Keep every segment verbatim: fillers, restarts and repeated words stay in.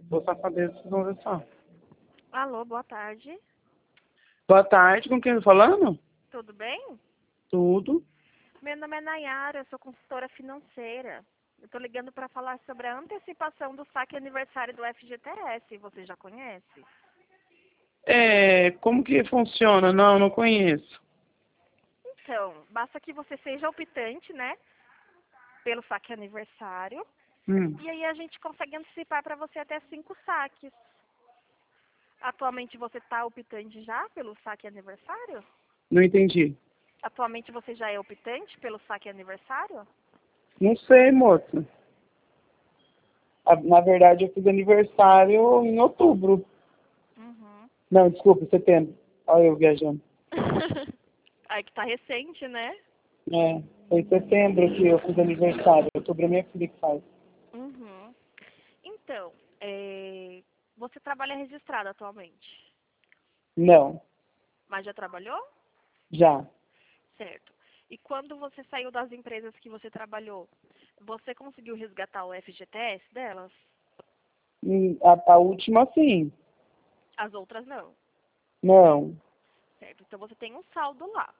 Vou safadeza, vocês vão ver só. Alô, boa tarde. Boa tarde, com quem eu tô falando? Tudo bem? Tudo. Meu nome é Nayara, eu sou consultora financeira. Eu tô ligando para falar sobre a antecipação do saque aniversário do F G T S. Você já conhece? É, como que funciona? Não, não conheço. Então, basta que você seja optante, né, pelo saque aniversário. Hum, E aí a gente consegue antecipar para você até cinco saques. Atualmente você está optante já pelo saque aniversário? não entendi. Atualmente você já é optante pelo saque aniversário? Não sei, moça. A- Na verdade, eu fiz aniversário em outubro. Uhum. Não, desculpa, setembro. Olha eu viajando. Aí que tá recente, né? É, foi em setembro que eu fiz aniversário. Outubro é minha filha que faz. Uhum. Então, é, você trabalha registrado atualmente, Não, mas já trabalhou? já. Certo. E quando você saiu das empresas que você trabalhou, você conseguiu resgatar o F G T S delas? Hum, A, a última, sim. As outras não. Não. Certo. Então você tem um saldo lá.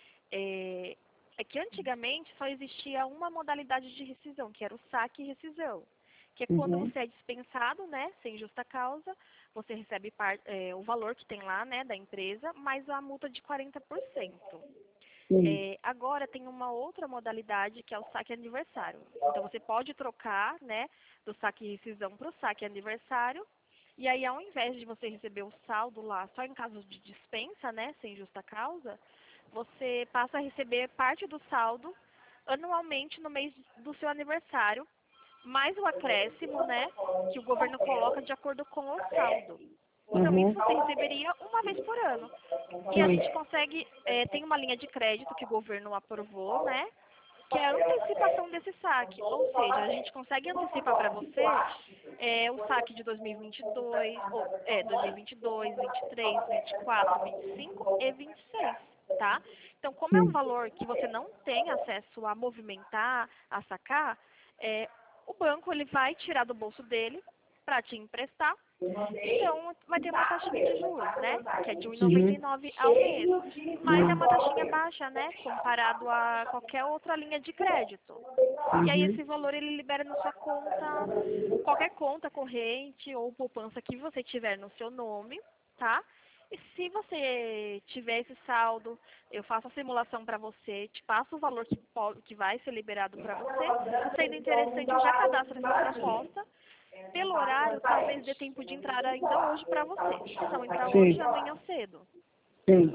É, é que antigamente só existia uma modalidade de rescisão, que era o saque e rescisão. Que é quando Uhum. você é dispensado, né, sem justa causa, você recebe par, é, o valor que tem lá, né, da empresa, mais a multa de quarenta por cento. Sim. É, agora tem uma outra modalidade que é o saque aniversário. Então você pode trocar, né, do saque e rescisão para o saque aniversário. E aí, ao invés de você receber o saldo lá só em caso de dispensa, né, sem justa causa, você passa a receber parte do saldo anualmente no mês do seu aniversário, mais o acréscimo, né, que o governo coloca de acordo com o saldo. Então, isso Uhum. você receberia uma vez por ano. E a Sim. gente consegue, é, tem uma linha de crédito que o governo aprovou, né, que é a antecipação desse saque. Ou seja, a gente consegue antecipar para você é, o saque de dois mil e vinte e dois, ou, é, dois mil e vinte e dois, vinte e três, vinte e quatro, vinte e cinco e vinte e seis, tá? Então, como é um Sim. valor que você não tem acesso a movimentar, a sacar, é, o banco ele vai tirar do bolso dele para te emprestar. Então, vai ter uma taxinha de juros, né? Que é de um vírgula noventa e Uhum. nove ao mês. Mas é uma taxinha baixa, né? Comparado a qualquer outra linha de crédito. E aí Uhum. esse valor ele libera na sua conta, qualquer conta corrente ou poupança que você tiver no seu nome, tá? E se você tiver esse saldo, eu faço a simulação para você, te passo o valor que, po- que vai ser liberado para você. Sendo interessante, eu já cadastro essa proposta. Pelo horário, talvez dê tempo de entrar ainda hoje para você. Se não entrar hoje, Sim. amanhã cedo. Sim.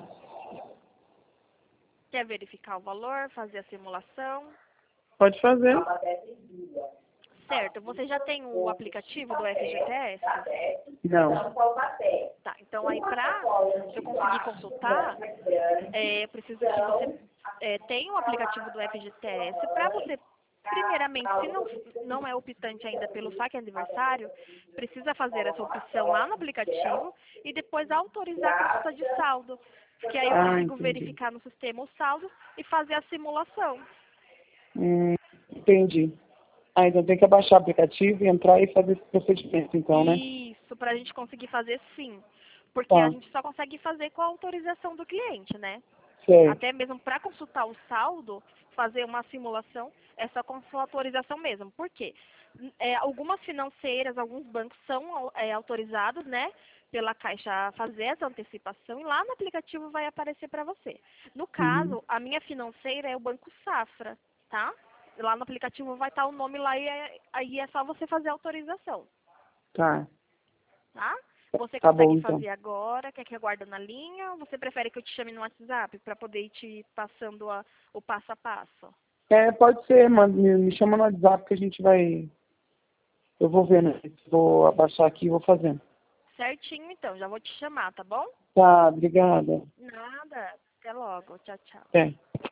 Quer verificar o valor, fazer a simulação? Pode fazer. Certo, você já tem o aplicativo do F G T S? Não. Tá, então aí para eu conseguir consultar, é, eu preciso que você é, tenha o aplicativo do F G T S para você, primeiramente, se não, não é optante ainda pelo saque aniversário, precisa fazer essa opção lá no aplicativo e depois autorizar a consulta de saldo, porque aí eu Ah, consigo entendi. verificar no sistema o saldo e fazer a simulação. Hum, entendi. Ah, então tem que abaixar o aplicativo e entrar e fazer esse procedimento, então, né? Isso, para a gente conseguir fazer sim, porque a Tá. gente só consegue fazer com a autorização do cliente, né? Certo. Até mesmo para consultar o saldo, fazer uma simulação, é só com sua autorização mesmo. Por quê? É, algumas financeiras, alguns bancos são é, autorizados, né, pela Caixa a fazer essa antecipação e lá no aplicativo vai aparecer para você. No Uhum. caso, a minha financeira é o Banco Safra, tá? Lá no aplicativo vai estar o nome lá e é- aí é só você fazer a autorização, Tá. tá? Você Tá bom, consegue então. fazer agora? Quer que eu aguarde na linha? Ou você prefere que eu te chame no WhatsApp para poder ir te passando a- o passo a passo? É, pode ser, mano. Me, me chama no WhatsApp que a gente vai. Eu vou vendo. Vou abaixar aqui e vou fazendo. Certinho, então. Já vou te chamar, tá bom? Tá, obrigada. Nada. Até logo. Tchau, tchau. Até.